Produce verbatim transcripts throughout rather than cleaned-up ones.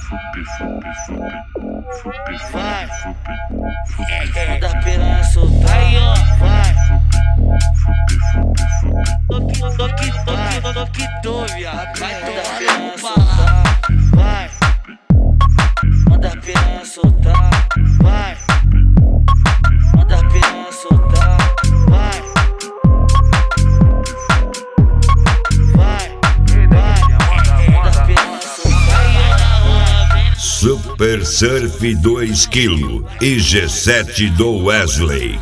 vai. Manda a piranha soltar, aí ó, vai. Toque, toque, toque, toque, toque, viado. Vai tomar no pala, vai. Manda a piranha soltar, vai. Manda a piranha soltar, vai. Vai, vai. Manda a piranha soltar, aí ó, na rua, vem. Super Surf dois quilos e G sete do Wesley.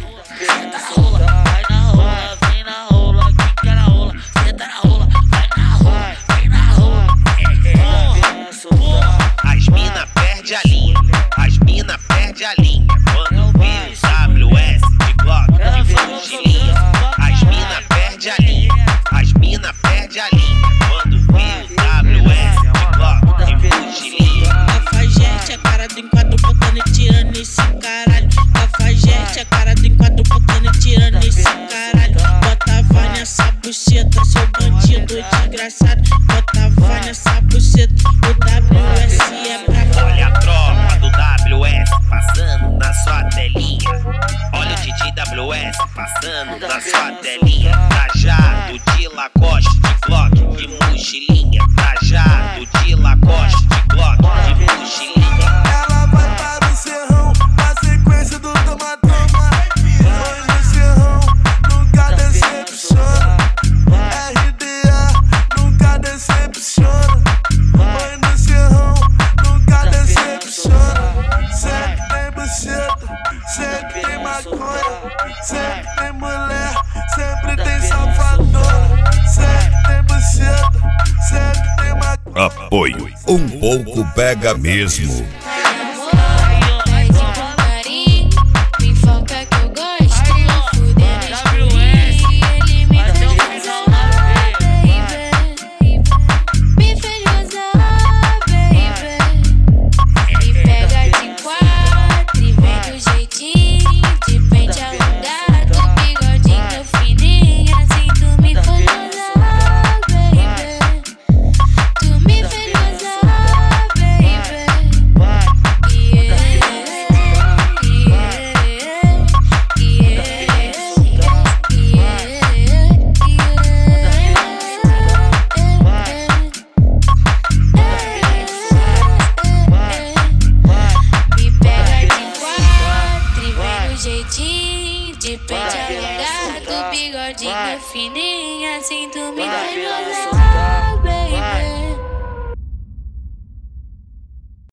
As mina perde a linha, as mina perde a linha. Quando vê o W S de Glock e mochilinha. As mina perde a linha, as mina perde a linha. Quando vê o W S de Glock e mochilinha. Cafajeste, a cara do enquadro botando e tirando esse caralho. Cafajeste, a cara do enquadro botando e tirando esse caralho. Bota vai nessa buceta, seu bandido desgraçado. Bota vai nessa buceta, o W S é pra. Olha a tropa do W S passando na sua telinha. Olha o D J W S passando na sua telinha. Trajado de Lacoste, de Glock, de mochilinha. Trajado de Lacoste, de Glock, de mochilinha. Ela vai para o Serrão, na sequência do Toma Toma. Hoje no Serrão, nunca decepciona. R D A, nunca decepciona. Hoje no Serrão, nunca decepciona. Sempre tem buceta, sempre tem maconha. Sempre tem mulher, sempre tem safadona. Sempre tem buceta, sempre tem maconha. Apoio. Um pouco pega mesmo.